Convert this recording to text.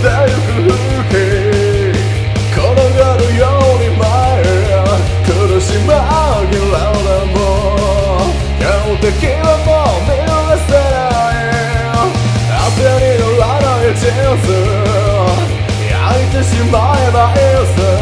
てゆく風景転がるように前へ苦し紛らでも標的はもう見逃せない当てにならない人生焼いてしまえばいいさ